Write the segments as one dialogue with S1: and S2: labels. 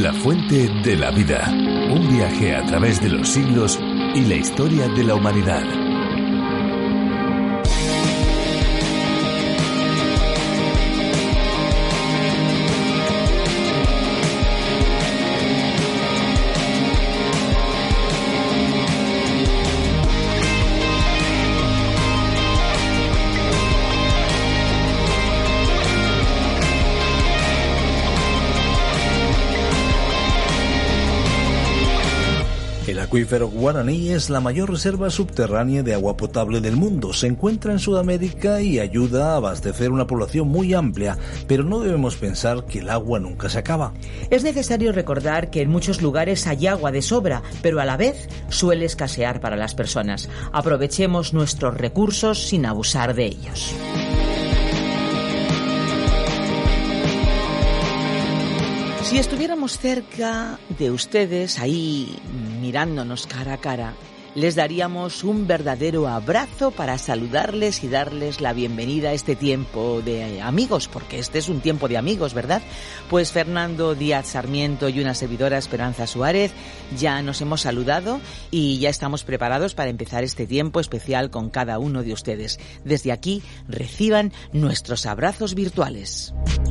S1: La fuente de la vida. Un viaje a través de los siglos y la historia de la humanidad.
S2: El acuífero Guaraní es la mayor reserva subterránea de agua potable del mundo. Se encuentra en Sudamérica y ayuda a abastecer una población muy amplia, pero no debemos pensar que el agua nunca se acaba.
S3: Es necesario recordar que en muchos lugares hay agua de sobra, pero a la vez suele escasear para las personas. Aprovechemos nuestros recursos sin abusar de ellos. Si estuviéramos cerca de ustedes, ahí mirándonos cara a cara, les daríamos un verdadero abrazo para saludarles y darles la bienvenida a este tiempo de amigos, porque este es un tiempo de amigos, ¿verdad? Pues Fernando Díaz Sarmiento y una servidora, Esperanza Suárez, ya nos hemos saludado y ya estamos preparados para empezar este tiempo especial con cada uno de ustedes. Desde aquí, reciban nuestros abrazos virtuales.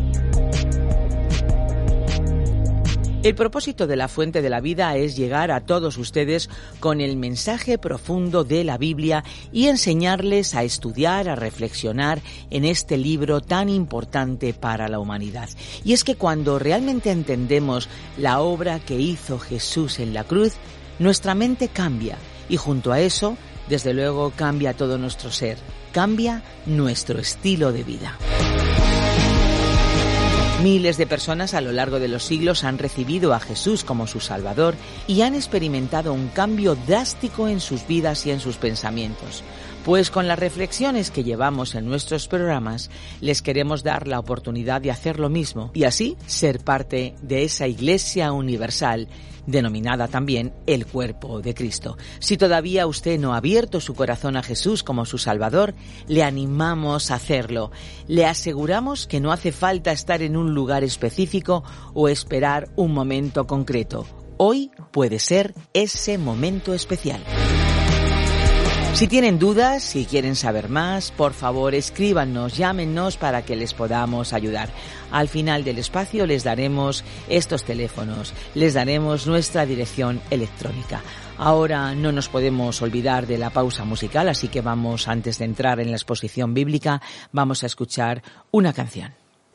S3: El propósito de la Fuente de la Vida es llegar a todos ustedes con el mensaje profundo de la Biblia y enseñarles a estudiar, a reflexionar en este libro tan importante para la humanidad. Y es que cuando realmente entendemos la obra que hizo Jesús en la cruz, nuestra mente cambia y junto a eso, desde luego, cambia todo nuestro ser, cambia nuestro estilo de vida. Miles de personas a lo largo de los siglos han recibido a Jesús como su Salvador y han experimentado un cambio drástico en sus vidas y en sus pensamientos. Pues con las reflexiones que llevamos en nuestros programas, les queremos dar la oportunidad de hacer lo mismo y así ser parte de esa Iglesia universal, denominada también el Cuerpo de Cristo. Si todavía usted no ha abierto su corazón a Jesús como su Salvador, le animamos a hacerlo. Le aseguramos que no hace falta estar en un lugar específico o esperar un momento concreto. Hoy puede ser ese momento especial. Si tienen dudas, si quieren saber más, por favor escríbanos, llámenos para que les podamos ayudar. Al final del espacio les daremos estos teléfonos, les daremos nuestra dirección electrónica. Ahora no nos podemos olvidar de la pausa musical, así que vamos, antes de entrar en la exposición bíblica, vamos a escuchar una canción.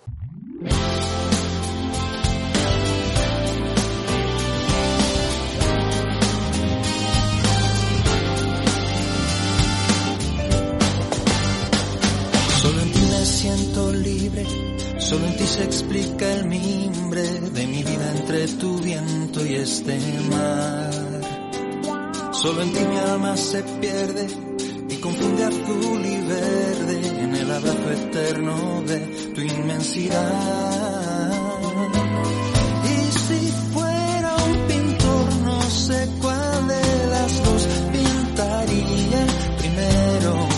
S4: Siento libre, solo en ti se explica el mimbre de mi vida entre tu viento y este mar. Solo en ti mi alma se pierde y confunde azul y verde en el abrazo eterno de tu inmensidad. Y si fuera un pintor, no sé cuál de las dos pintaría primero.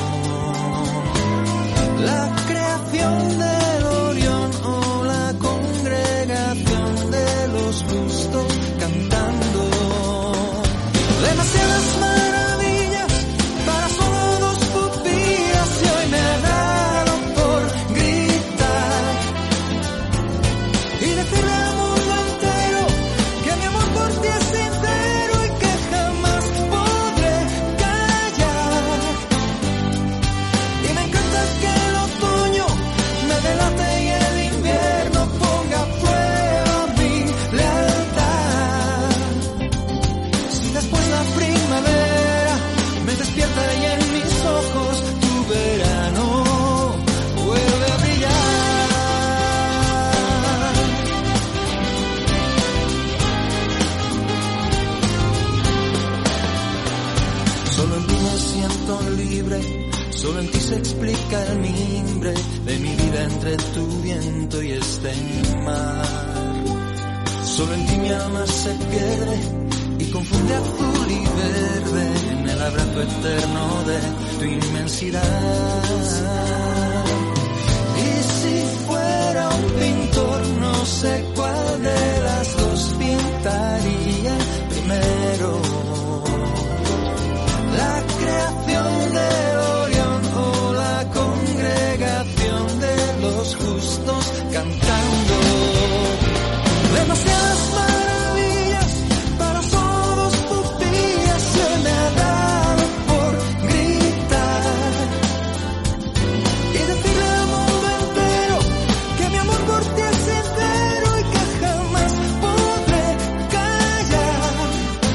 S4: La creación del Orión o la congregación de los justos cantando. Demasiadas maravillas para solo dos pupilas y hoy me ha dado por gritar y decirle al mundo entero que mi amor por ti es sincero y que jamás podré callar. Y me encanta que delate y el invierno ponga a prueba mi lealtad. Si después la primavera me despierta y en mis ojos tu verano vuelve a brillar. Solo en ti me siento libre. Solo en ti se explica el mimbre de mi vida entre tu viento y este mar. Solo en ti mi alma se pierde y confunde azul y verde en el abrazo eterno de tu inmensidad. Y si fuera un pintor, no sé cuál de las dos pintaría los justos cantando. Demasiadas maravillas para todos tus días se me ha dado por gritar y decirle al mundo entero que mi amor por ti es sincero y que jamás podré callar.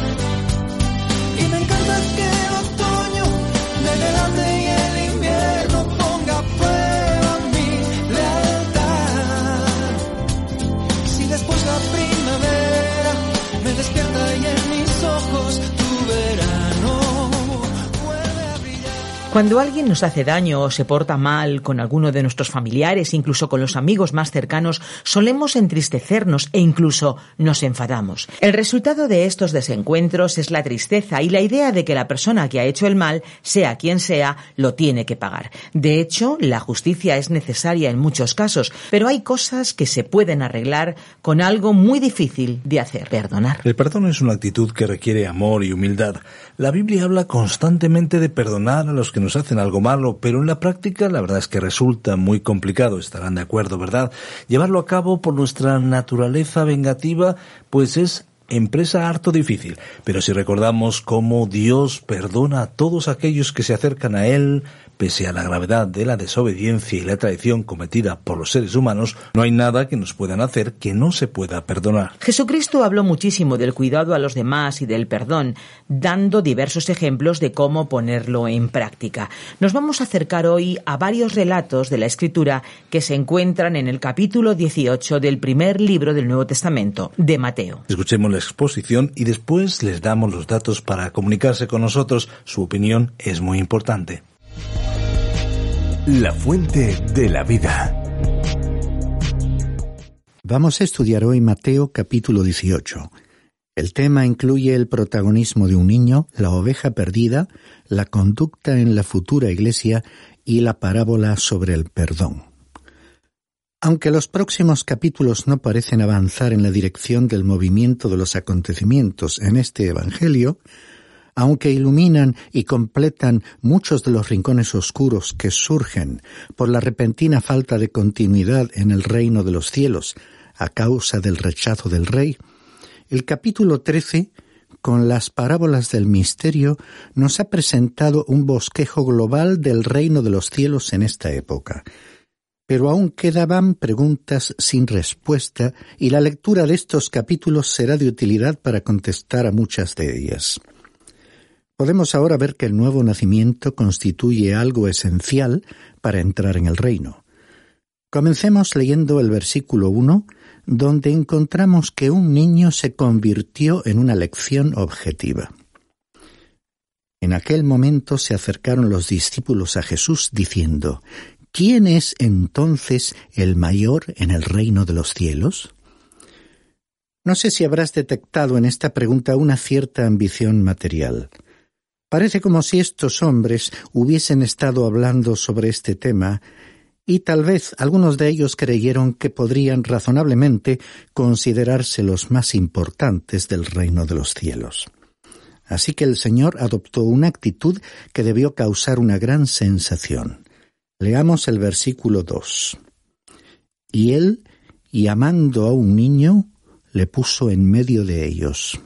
S4: Y me encanta que el otoño me delante y el invierno ponga a prueba mi lealtad. Si después la primavera me despierta y en mis ojos tu verano vuelve a brillar.
S3: Cuando alguien nos hace daño o se porta mal con alguno de nuestros familiares, incluso con los amigos más cercanos, solemos entristecernos e incluso nos enfadamos. El resultado de estos desencuentros es la tristeza y la idea de que la persona que ha hecho el mal, sea quien sea, lo tiene que pagar. De hecho, la justicia es necesaria en muchos casos, pero hay cosas que se pueden arreglar con algo muy difícil de hacer: perdonar.
S2: El perdón es una actitud que requiere amor y humildad. La Biblia habla constantemente de perdonar a los que nos hacen algo malo, pero en la práctica la verdad es que resulta muy complicado, estarán de acuerdo, ¿verdad? Llevarlo a cabo por nuestra naturaleza vengativa, pues es empresa harto difícil. Pero si recordamos cómo Dios perdona a todos aquellos que se acercan a Él, pese a la gravedad de la desobediencia y la traición cometida por los seres humanos, no hay nada que nos puedan hacer que no se pueda perdonar.
S3: Jesucristo habló muchísimo del cuidado a los demás y del perdón, dando diversos ejemplos de cómo ponerlo en práctica. Nos vamos a acercar hoy a varios relatos de la Escritura que se encuentran en el capítulo 18 del primer libro del Nuevo Testamento, de Mateo.
S2: Escuchemos la exposición y después les damos los datos para comunicarse con nosotros. Su opinión es muy importante.
S1: La fuente de la vida.
S5: Vamos a estudiar hoy Mateo capítulo 18. El tema incluye el protagonismo de un niño, la oveja perdida, la conducta en la futura iglesia y la parábola sobre el perdón. Aunque los próximos capítulos no parecen avanzar en la dirección del movimiento de los acontecimientos en este evangelio, aunque iluminan y completan muchos de los rincones oscuros que surgen por la repentina falta de continuidad en el reino de los cielos a causa del rechazo del rey, el capítulo 13, con las parábolas del misterio, nos ha presentado un bosquejo global del reino de los cielos en esta época. Pero aún quedaban preguntas sin respuesta y la lectura de estos capítulos será de utilidad para contestar a muchas de ellas. Podemos ahora ver que el nuevo nacimiento constituye algo esencial para entrar en el reino. Comencemos leyendo el versículo 1, donde encontramos que un niño se convirtió en una lección objetiva. En aquel momento se acercaron los discípulos a Jesús diciendo: ¿Quién es entonces el mayor en el reino de los cielos? No sé si habrás detectado en esta pregunta una cierta ambición material. Parece como si estos hombres hubiesen estado hablando sobre este tema y tal vez algunos de ellos creyeron que podrían razonablemente considerarse los más importantes del reino de los cielos. Así que el Señor adoptó una actitud que debió causar una gran sensación. Leamos el versículo 2. Y él, llamando a un niño, le puso en medio de ellos.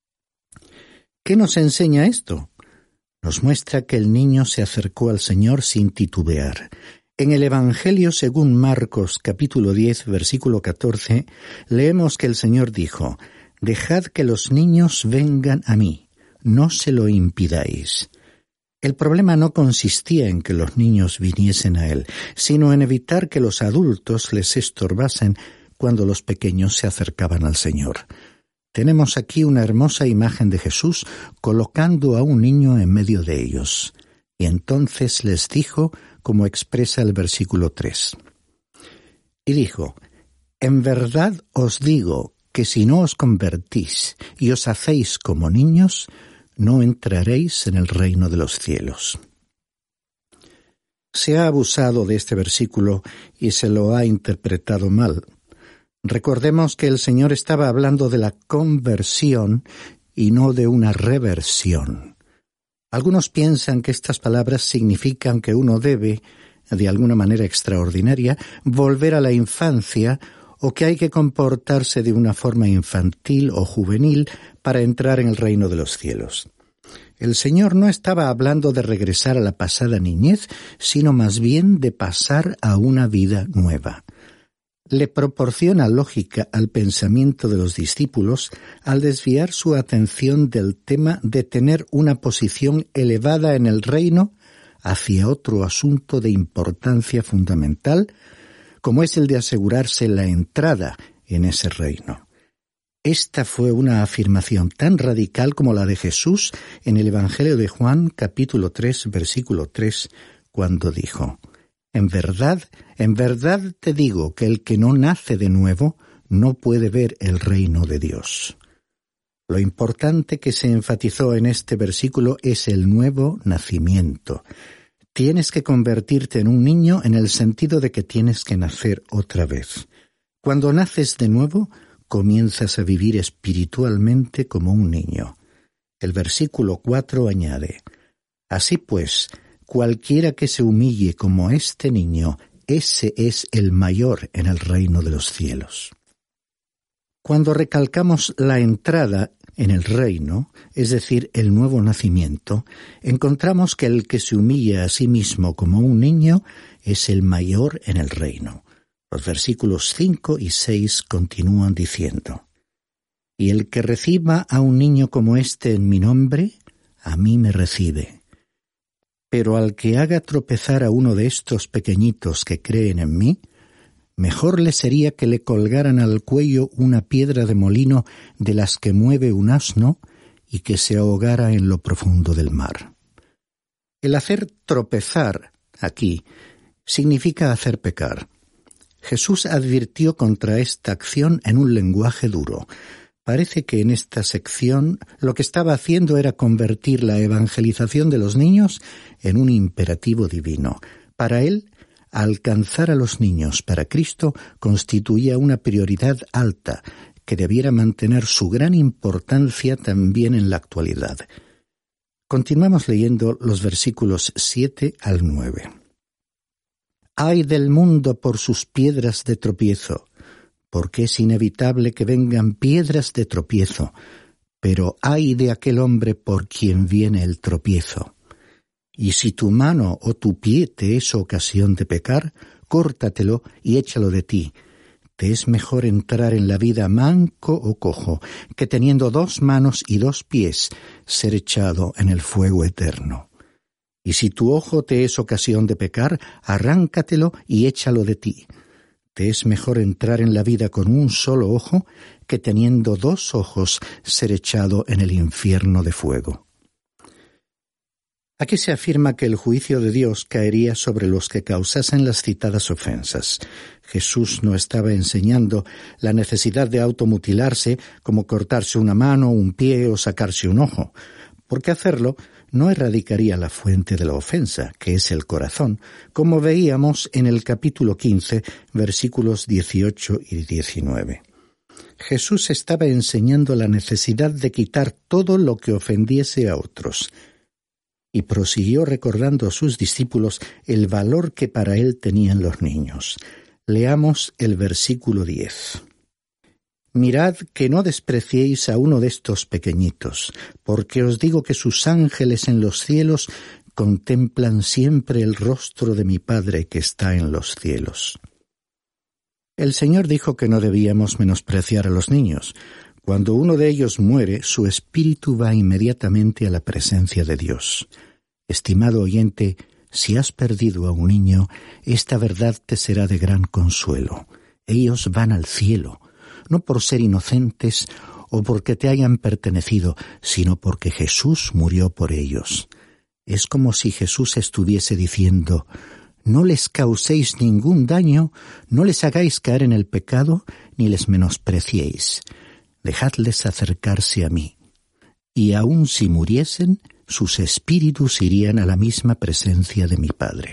S5: ¿Qué nos enseña esto? Nos muestra que el niño se acercó al Señor sin titubear. En el Evangelio según Marcos, capítulo 10, versículo 14, leemos que el Señor dijo: «Dejad que los niños vengan a mí, no se lo impidáis». El problema no consistía en que los niños viniesen a Él, sino en evitar que los adultos les estorbasen cuando los pequeños se acercaban al Señor. Tenemos aquí una hermosa imagen de Jesús colocando a un niño en medio de ellos. Y entonces les dijo, como expresa el versículo 3. Y dijo: «En verdad os digo que si no os convertís y os hacéis como niños, no entraréis en el reino de los cielos». Se ha abusado de este versículo y se lo ha interpretado mal. Recordemos que el Señor estaba hablando de la conversión y no de una reversión. Algunos piensan que estas palabras significan que uno debe, de alguna manera extraordinaria, volver a la infancia o que hay que comportarse de una forma infantil o juvenil para entrar en el reino de los cielos. El Señor no estaba hablando de regresar a la pasada niñez, sino más bien de pasar a una vida nueva. Le proporciona lógica al pensamiento de los discípulos al desviar su atención del tema de tener una posición elevada en el reino hacia otro asunto de importancia fundamental, como es el de asegurarse la entrada en ese reino. Esta fue una afirmación tan radical como la de Jesús en el Evangelio de Juan, capítulo 3, versículo 3, cuando dijo: en verdad te digo que el que no nace de nuevo no puede ver el reino de Dios. Lo importante que se enfatizó en este versículo es el nuevo nacimiento. Tienes que convertirte en un niño en el sentido de que tienes que nacer otra vez. Cuando naces de nuevo, comienzas a vivir espiritualmente como un niño. El versículo 4 añade: así pues, cualquiera que se humille como este niño, ese es el mayor en el reino de los cielos. Cuando recalcamos la entrada en el reino, es decir, el nuevo nacimiento, encontramos que el que se humilla a sí mismo como un niño es el mayor en el reino. Los versículos 5 y 6 continúan diciendo: y el que reciba a un niño como este en mi nombre, a mí me recibe. Pero al que haga tropezar a uno de estos pequeñitos que creen en mí, mejor le sería que le colgaran al cuello una piedra de molino de las que mueve un asno y que se ahogara en lo profundo del mar. El hacer tropezar aquí significa hacer pecar. Jesús advirtió contra esta acción en un lenguaje duro. Parece que en esta sección lo que estaba haciendo era convertir la evangelización de los niños en un imperativo divino. Para él, alcanzar a los niños para Cristo constituía una prioridad alta que debiera mantener su gran importancia también en la actualidad. Continuamos leyendo los versículos 7 al 9. ¡Ay del mundo por sus piedras de tropiezo! Porque es inevitable que vengan piedras de tropiezo, pero ay de aquel hombre por quien viene el tropiezo. Y si tu mano o tu pie te es ocasión de pecar, córtatelo y échalo de ti. Te es mejor entrar en la vida manco o cojo, que teniendo 2 manos y 2 pies, ser echado en el fuego eterno. Y si tu ojo te es ocasión de pecar, arráncatelo y échalo de ti. Te es mejor entrar en la vida con un solo ojo, que teniendo 2 ojos, ser echado en el infierno de fuego. Aquí se afirma que el juicio de Dios caería sobre los que causasen las citadas ofensas. Jesús no estaba enseñando la necesidad de automutilarse, como cortarse una mano, un pie o sacarse un ojo, porque hacerlo no erradicaría la fuente de la ofensa, que es el corazón, como veíamos en el capítulo 15, versículos 18 y 19. Jesús estaba enseñando la necesidad de quitar todo lo que ofendiese a otros, y prosiguió recordando a sus discípulos el valor que para él tenían los niños. Leamos el versículo 10. Mirad que no despreciéis a uno de estos pequeñitos, porque os digo que sus ángeles en los cielos contemplan siempre el rostro de mi Padre que está en los cielos. El Señor dijo que no debíamos menospreciar a los niños. Cuando uno de ellos muere, su espíritu va inmediatamente a la presencia de Dios. Estimado oyente, si has perdido a un niño, esta verdad te será de gran consuelo. Ellos van al cielo, no por ser inocentes o porque te hayan pertenecido, sino porque Jesús murió por ellos. Es como si Jesús estuviese diciendo: no les causéis ningún daño, no les hagáis caer en el pecado, ni les menospreciéis. Dejadles acercarse a mí. Y aun si muriesen, sus espíritus irían a la misma presencia de mi Padre.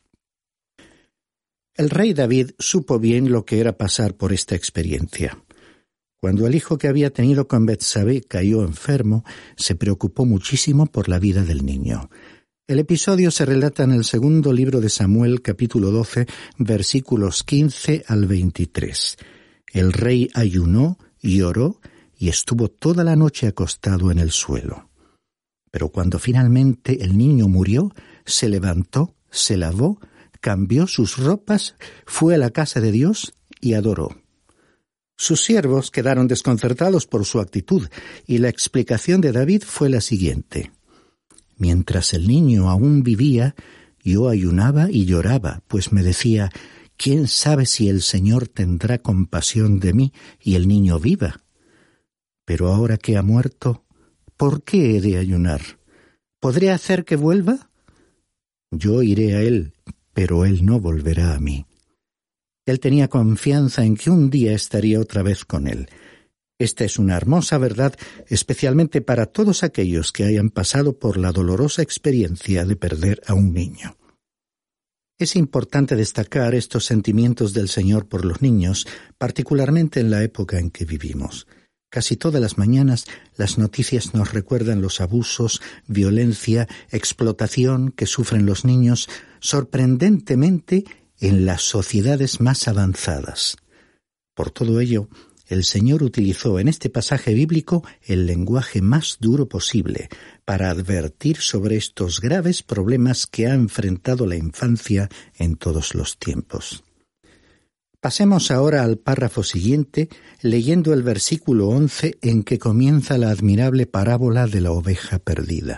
S5: El rey David supo bien lo que era pasar por esta experiencia. Cuando el hijo que había tenido con Betsabé cayó enfermo, se preocupó muchísimo por la vida del niño. El episodio se relata en el segundo libro de Samuel, capítulo 12, versículos 15 al 23. El rey ayunó y oró y estuvo toda la noche acostado en el suelo. Pero cuando finalmente el niño murió, se levantó, se lavó, cambió sus ropas, fue a la casa de Dios y adoró. Sus siervos quedaron desconcertados por su actitud, y la explicación de David fue la siguiente: mientras el niño aún vivía, yo ayunaba y lloraba, pues me decía, ¿quién sabe si el Señor tendrá compasión de mí y el niño viva? Pero ahora que ha muerto, ¿por qué he de ayunar? ¿Podré hacer que vuelva? Yo iré a él, pero él no volverá a mí. Él tenía confianza en que un día estaría otra vez con él. Esta es una hermosa verdad, especialmente para todos aquellos que hayan pasado por la dolorosa experiencia de perder a un niño. Es importante destacar estos sentimientos del Señor por los niños, particularmente en la época en que vivimos. Casi todas las mañanas las noticias nos recuerdan los abusos, violencia, explotación que sufren los niños, sorprendentemente en las sociedades más avanzadas. Por todo ello, el Señor utilizó en este pasaje bíblico el lenguaje más duro posible para advertir sobre estos graves problemas que ha enfrentado la infancia en todos los tiempos. Pasemos ahora al párrafo siguiente, leyendo el versículo 11 en que comienza la admirable parábola de la oveja perdida.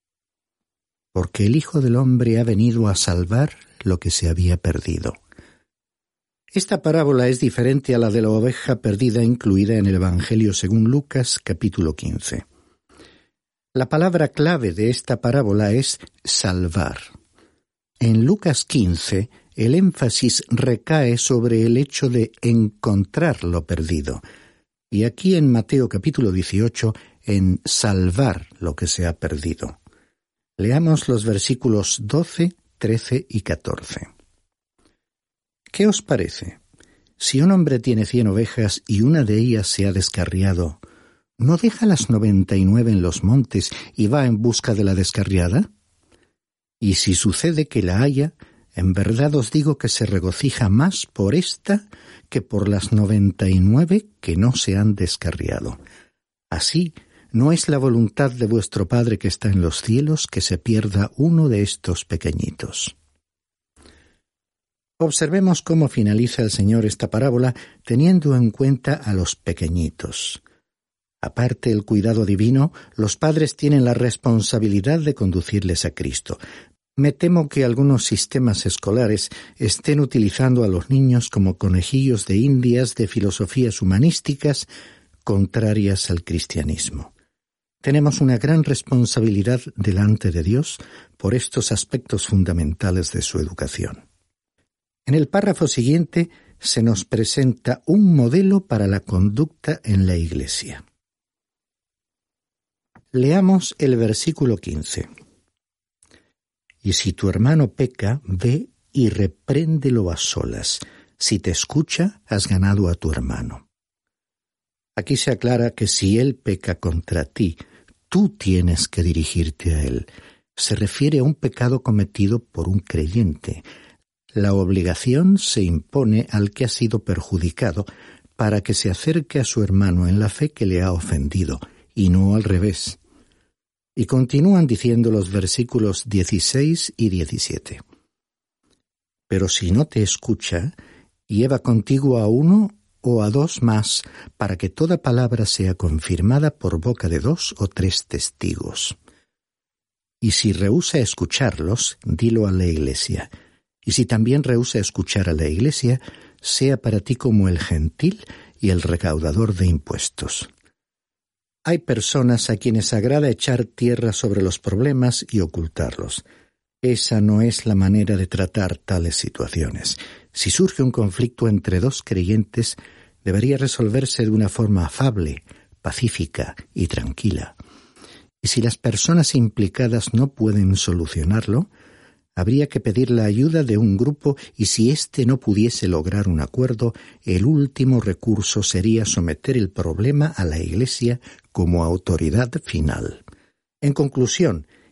S5: Porque el Hijo del Hombre ha venido a salvar lo que se había perdido. Esta parábola es diferente a la de la oveja perdida incluida en el Evangelio según Lucas, capítulo 15. La palabra clave de esta parábola es salvar. En Lucas 15, el énfasis recae sobre el hecho de encontrar lo perdido, y aquí en Mateo capítulo 18, en salvar lo que se ha perdido. Leamos los versículos 12, 13 y 14. ¿Qué os parece? Si un hombre tiene 100 ovejas y una de ellas se ha descarriado, ¿no deja las 99 en los montes y va en busca de la descarriada? Y si sucede que la haya, en verdad os digo que se regocija más por esta que por las 99 que no se han descarriado. Así, ¿no es la voluntad de vuestro Padre que está en los cielos que se pierda uno de estos pequeñitos? Observemos cómo finaliza el Señor esta parábola teniendo en cuenta a los pequeñitos. Aparte del cuidado divino, los padres tienen la responsabilidad de conducirles a Cristo. Me temo que algunos sistemas escolares estén utilizando a los niños como conejillos de indias de filosofías humanísticas contrarias al cristianismo. Tenemos una gran responsabilidad delante de Dios por estos aspectos fundamentales de su educación. En el párrafo siguiente se nos presenta un modelo para la conducta en la Iglesia. Leamos el versículo 15. Y si tu hermano peca, ve y repréndelo a solas. Si te escucha, has ganado a tu hermano. Aquí se aclara que si él peca contra ti, tú tienes que dirigirte a él. Se refiere a un pecado cometido por un creyente. La obligación se impone al que ha sido perjudicado para que se acerque a su hermano en la fe que le ha ofendido, y no al revés. Y continúan diciendo los versículos 16 y 17. Pero si no te escucha, lleva contigo a 1 o a 2 más, para que toda palabra sea confirmada por boca de 2 o 3 testigos. Y si rehúsa escucharlos, dilo a la Iglesia. Y si también rehúsa escuchar a la Iglesia, sea para ti como el gentil y el recaudador de impuestos. Hay personas a quienes agrada echar tierra sobre los problemas y ocultarlos. Esa no es la manera de tratar tales situaciones. Si surge un conflicto entre 2 creyentes, debería resolverse de una forma afable, pacífica y tranquila. Y si las personas implicadas no pueden solucionarlo, habría que pedir la ayuda de un grupo y si éste no pudiese lograr un acuerdo, el último recurso sería someter el problema a la Iglesia como autoridad final. En conclusión,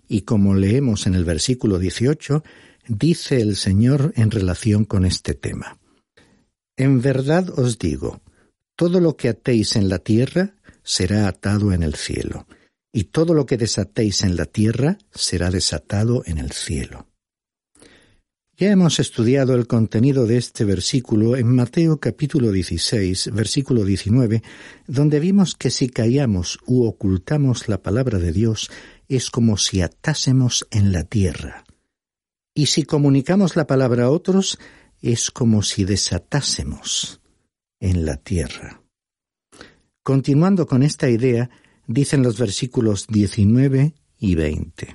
S5: y como leemos en el versículo 18, dice el Señor en relación con este tema: En verdad os digo, todo lo que atéis en la tierra será atado en el cielo, y todo lo que desatéis en la tierra será desatado en el cielo. Ya hemos estudiado el contenido de este versículo en Mateo capítulo 16, versículo 19, donde vimos que si callamos u ocultamos la palabra de Dios, es como si atásemos en la tierra. Y si comunicamos la palabra a otros, es como si desatásemos en la tierra. Continuando con esta idea, dicen los versículos 19 y 20.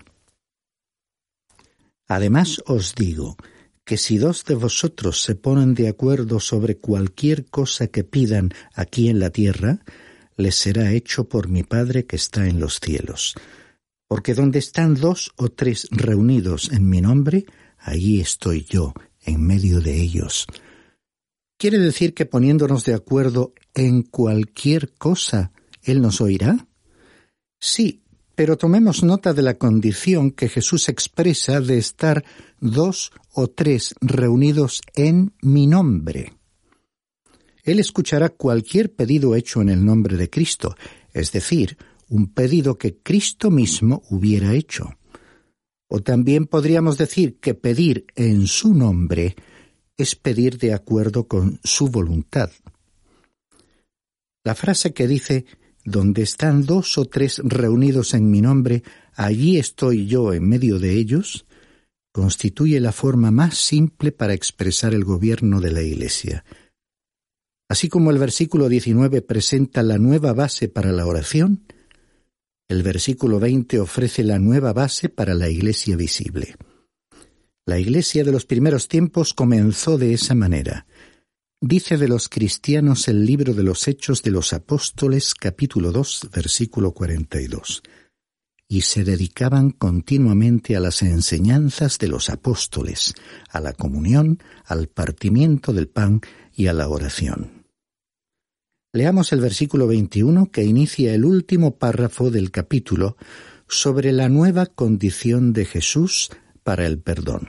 S5: Además os digo que si 2 de vosotros se ponen de acuerdo sobre cualquier cosa que pidan aquí en la tierra, les será hecho por mi Padre que está en los cielos. Porque donde están 2 o 3 reunidos en mi nombre, allí estoy yo, en medio de ellos. ¿Quiere decir que poniéndonos de acuerdo en cualquier cosa, Él nos oirá? Sí, pero tomemos nota de la condición que Jesús expresa de estar 2 o 3 reunidos en mi nombre. Él escuchará cualquier pedido hecho en el nombre de Cristo, es decir, un pedido que Cristo mismo hubiera hecho. O también podríamos decir que pedir en su nombre es pedir de acuerdo con su voluntad. La frase que dice: donde están 2 o 3 reunidos en mi nombre, allí estoy yo en medio de ellos, constituye la forma más simple para expresar el gobierno de la Iglesia. Así como el versículo 19 presenta la nueva base para la oración, el versículo 20 ofrece la nueva base para la Iglesia visible. La Iglesia de los primeros tiempos comenzó de esa manera. Dice de los cristianos el libro de los Hechos de los Apóstoles, capítulo 2, versículo 42. Y se dedicaban continuamente a las enseñanzas de los apóstoles, a la comunión, al partimiento del pan y a la oración. Leamos el versículo 21 que inicia el último párrafo del capítulo sobre la nueva condición de Jesús para el perdón.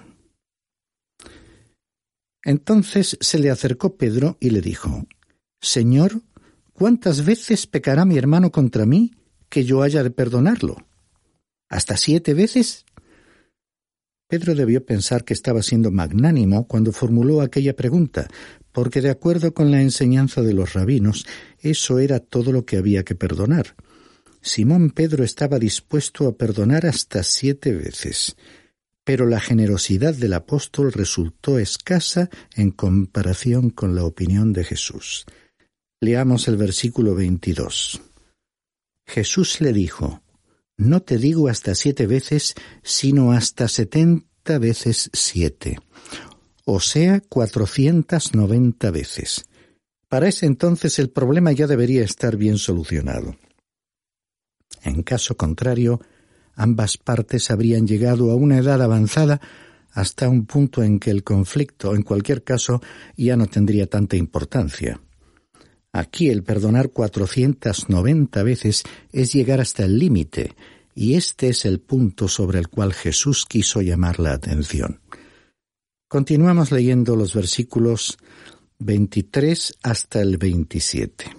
S5: Entonces se le acercó Pedro y le dijo: Señor, ¿cuántas veces pecará mi hermano contra mí que yo haya de perdonarlo? ¿Hasta 7 veces? Pedro debió pensar que estaba siendo magnánimo cuando formuló aquella pregunta, porque de acuerdo con la enseñanza de los rabinos, eso era todo lo que había que perdonar. Simón Pedro estaba dispuesto a perdonar hasta 7 veces. Pero la generosidad del apóstol resultó escasa en comparación con la opinión de Jesús. Leamos el versículo 22. Jesús le dijo: No te digo hasta 7 veces, sino hasta 70 veces 7, o sea, 490 veces. Para ese entonces el problema ya debería estar bien solucionado. En caso contrario, ambas partes habrían llegado a una edad avanzada hasta un punto en que el conflicto, en cualquier caso, ya no tendría tanta importancia. Aquí el perdonar 490 veces es llegar hasta el límite, y este es el punto sobre el cual Jesús quiso llamar la atención. Continuamos leyendo los versículos 23 hasta el 27.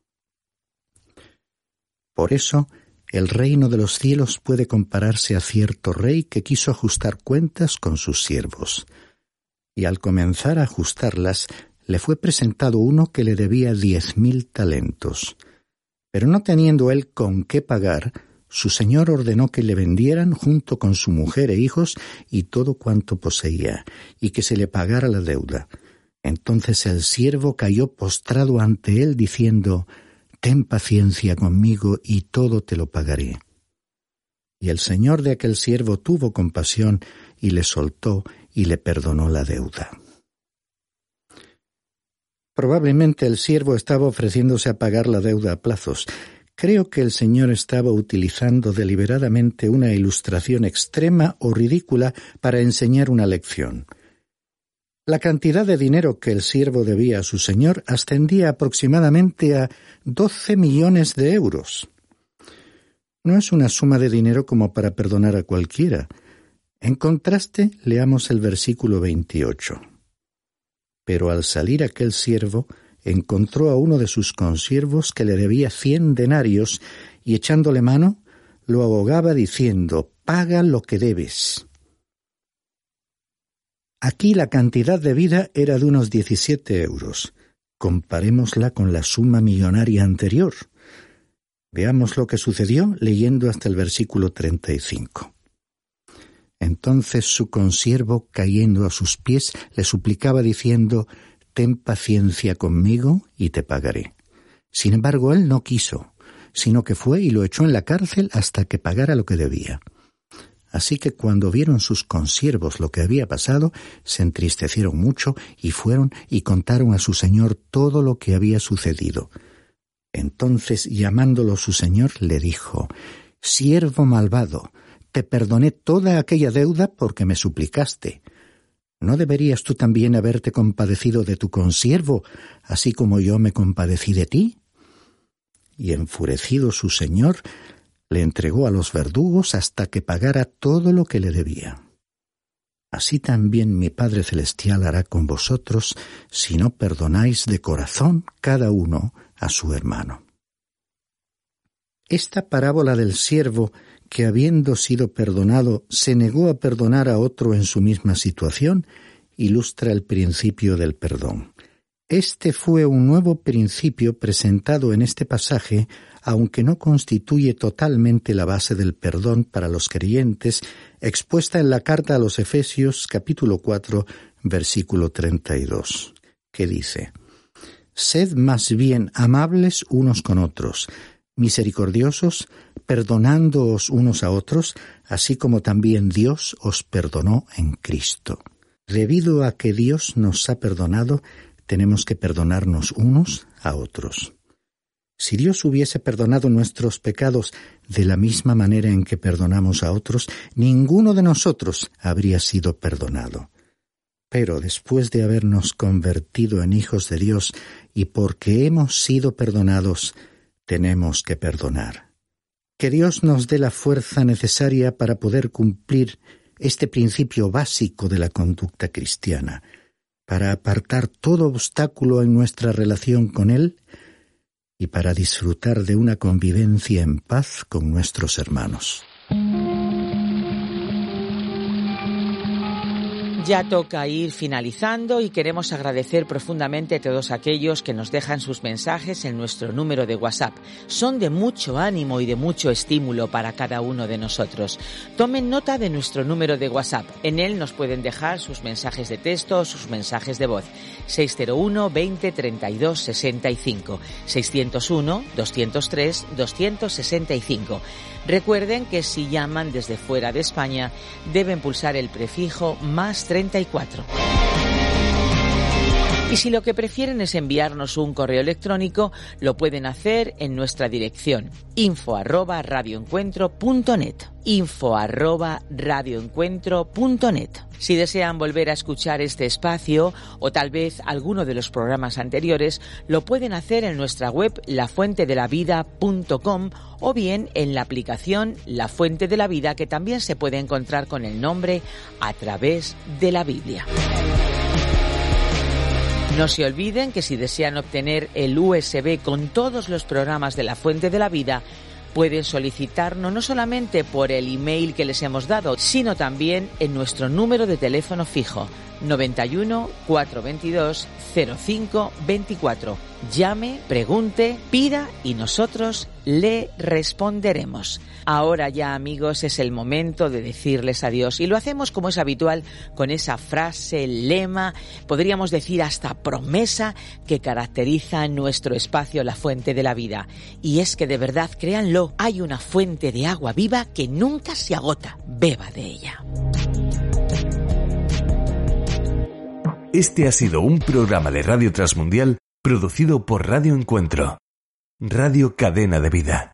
S5: Por eso, el reino de los cielos puede compararse a cierto rey que quiso ajustar cuentas con sus siervos. Y al comenzar a ajustarlas, le fue presentado uno que le debía 10,000 talentos. Pero no teniendo él con qué pagar, su señor ordenó que le vendieran junto con su mujer e hijos y todo cuanto poseía, y que se le pagara la deuda. Entonces el siervo cayó postrado ante él, diciendo: «Ten paciencia conmigo y todo te lo pagaré». Y el señor de aquel siervo tuvo compasión y le soltó y le perdonó la deuda. Probablemente el siervo estaba ofreciéndose a pagar la deuda a plazos. Creo que el Señor estaba utilizando deliberadamente una ilustración extrema o ridícula para enseñar una lección. La cantidad de dinero que el siervo debía a su señor ascendía aproximadamente a 12 millones de euros. No es una suma de dinero como para perdonar a cualquiera. En contraste, leamos el versículo 28. Pero al salir aquel siervo, encontró a uno de sus consiervos que le debía 100 denarios y echándole mano, lo ahogaba diciendo: «Paga lo que debes». Aquí la cantidad debida era de unos 17 euros. Comparémosla con la suma millonaria anterior. Veamos lo que sucedió leyendo hasta el versículo 35. Entonces su consiervo, cayendo a sus pies, le suplicaba diciendo: «Ten paciencia conmigo y te pagaré». Sin embargo, él no quiso, sino que fue y lo echó en la cárcel hasta que pagara lo que debía. Así que cuando vieron sus consiervos lo que había pasado, se entristecieron mucho y fueron y contaron a su señor todo lo que había sucedido. Entonces, llamándolo su señor, le dijo: «Siervo malvado, te perdoné toda aquella deuda porque me suplicaste. ¿No deberías tú también haberte compadecido de tu consiervo, así como yo me compadecí de ti?» Y enfurecido su señor, le entregó a los verdugos hasta que pagara todo lo que le debía. Así también mi Padre Celestial hará con vosotros si no perdonáis de corazón cada uno a su hermano. Esta parábola del siervo que, habiendo sido perdonado, se negó a perdonar a otro en su misma situación, ilustra el principio del perdón. Este fue un nuevo principio presentado en este pasaje, aunque no constituye totalmente la base del perdón para los creyentes, expuesta en la carta a los Efesios, capítulo 4, versículo 32, que dice: «Sed más bien amables unos con otros, misericordiosos, perdonándoos unos a otros, así como también Dios os perdonó en Cristo». Debido a que Dios nos ha perdonado, tenemos que perdonarnos unos a otros. Si Dios hubiese perdonado nuestros pecados de la misma manera en que perdonamos a otros, ninguno de nosotros habría sido perdonado. Pero después de habernos convertido en hijos de Dios y porque hemos sido perdonados, tenemos que perdonar. Que Dios nos dé la fuerza necesaria para poder cumplir este principio básico de la conducta cristiana, para apartar todo obstáculo en nuestra relación con Él y para disfrutar de una convivencia en paz con nuestros hermanos.
S3: Ya toca ir finalizando y queremos agradecer profundamente a todos aquellos que nos dejan sus mensajes en nuestro número de WhatsApp. Son de mucho ánimo y de mucho estímulo para cada uno de nosotros. Tomen nota de nuestro número de WhatsApp. En él nos pueden dejar sus mensajes de texto o sus mensajes de voz. 601 20 32 65, 601 203 265. Recuerden que si llaman desde fuera de España deben pulsar el prefijo más 34. Y si lo que prefieren es enviarnos un correo electrónico, lo pueden hacer en nuestra dirección info@radioencuentro.net. info@radioencuentro.net. Si desean volver a escuchar este espacio o tal vez alguno de los programas anteriores, lo pueden hacer en nuestra web lafuentedelavida.com o bien en la aplicación La Fuente de la Vida, que también se puede encontrar con el nombre A Través de la Biblia. No se olviden que si desean obtener el USB con todos los programas de La Fuente de la Vida, pueden solicitarnos no solamente por el email que les hemos dado, sino también en nuestro número de teléfono fijo, 91 422 05 24. Llame, pregunte, pida y nosotros le responderemos. Ahora ya, amigos, es el momento de decirles adiós y lo hacemos como es habitual con esa frase, lema, podríamos decir hasta promesa que caracteriza nuestro espacio La Fuente de la Vida. Y es que de verdad, créanlo, hay una fuente de agua viva que nunca se agota. Beba de ella.
S1: Este ha sido un programa de Radio Transmundial producido por Radio Encuentro, Radio Cadena de Vida.